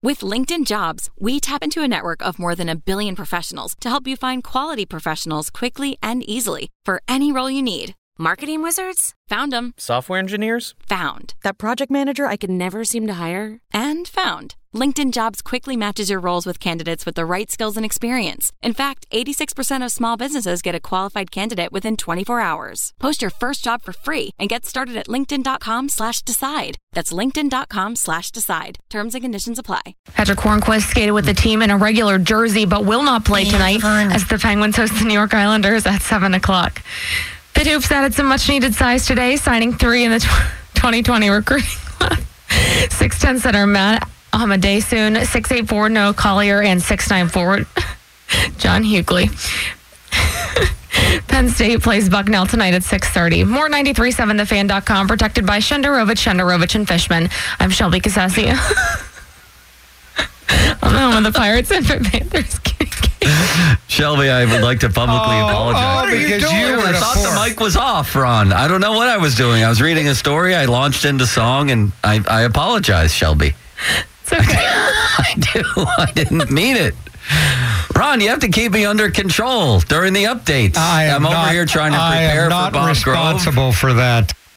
With LinkedIn Jobs, we tap into a network of more than 1 billion professionals to help you find quality professionals quickly and easily for any role you need. Marketing wizards? Found them. Software engineers? Found. That project manager I could never seem to hire? And found. LinkedIn Jobs quickly matches your roles with candidates with the right skills and experience. In fact, 86% of small businesses get a qualified candidate within 24 hours. Post your first job for free and get started at linkedin.com/decide. That's linkedin.com/decide. Terms and conditions apply. Patrick Hornquist skated with the team in a regular jersey, but will not play tonight as the Penguins host the New York Islanders at 7 o'clock. Pitt Hoops added some much-needed size today, signing 3 in the 2020 recruiting class. 6'10" center Matt Ahmadaysoon, 6'8" forward Noah Collier, and 6'9" forward John Hughley. Penn State plays Bucknell tonight at 6:30. More 93.7thefan.com, protected by Shenderovich and Fishman. I'm Shelby Casassia. I'm the home of the Pirates and Panthers. Shelby, I would like to publicly apologize. Because I thought the mic was off, Ron. I don't know what I was doing. I was reading a story. I launched into song, and I apologize, Shelby. It's okay. I do. I didn't mean it. Ron, you have to keep me under control during the updates. I'm over here trying to prepare for Bob Grove. I am not responsible for that.